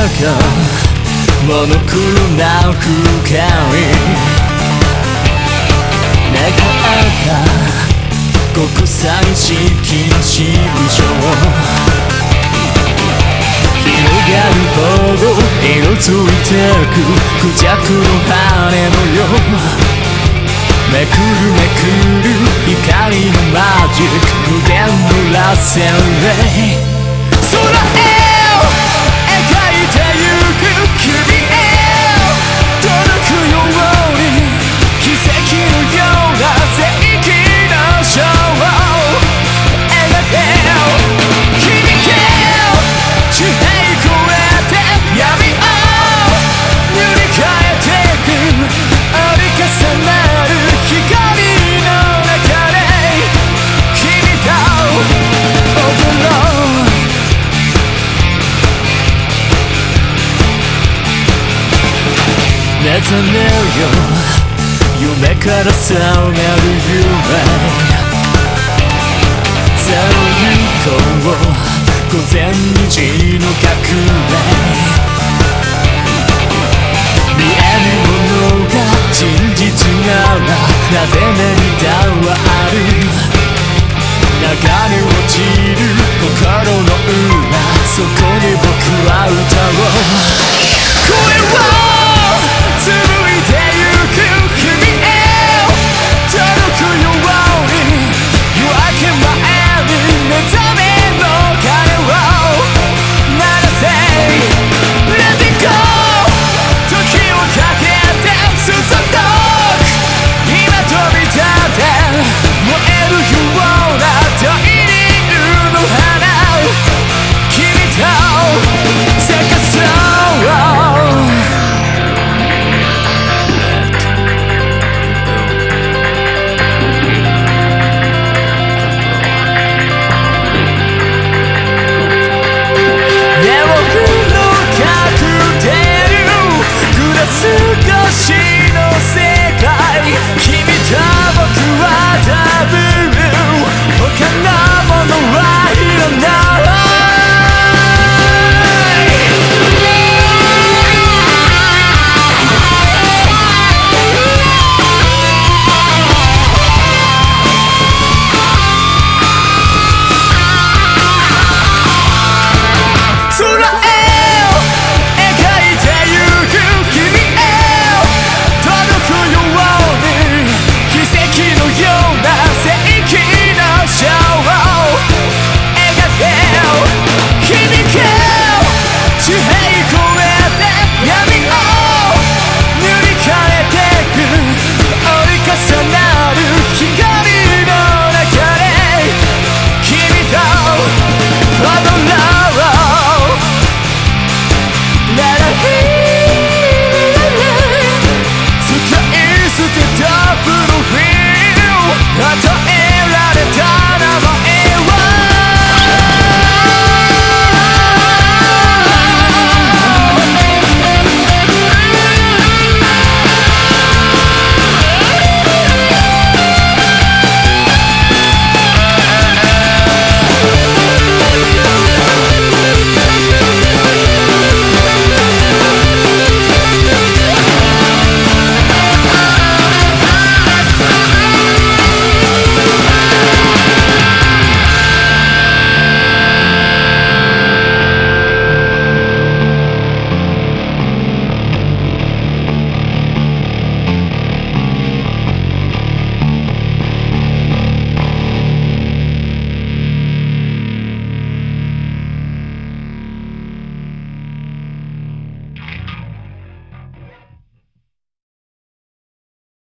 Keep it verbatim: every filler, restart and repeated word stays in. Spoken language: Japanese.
がモノクロな光願った国際資金市場広がるほど色づいてくクジャクの羽のよめくるめくる光のマジック無限の螺旋で空へ描いてゆく君へ届くように奇跡のような世紀のショーを描け響け地平越えて闇を塗り替えてく折り重なる光の中で君と踊ろう目覚めよ夢から覚める夢さあ行こう午前二時の革命見えるものが真実ならなぜ涙はある流れ落ちる心の裏そこに僕は歌おう声を紡いでゆく君へ届くように夜明け前に目覚めの鐘を鳴らせ Let it go 時をかけて進んどく今飛び立て燃えるような大輪の花君と咲かそう少しの世界君と僕はダブル他の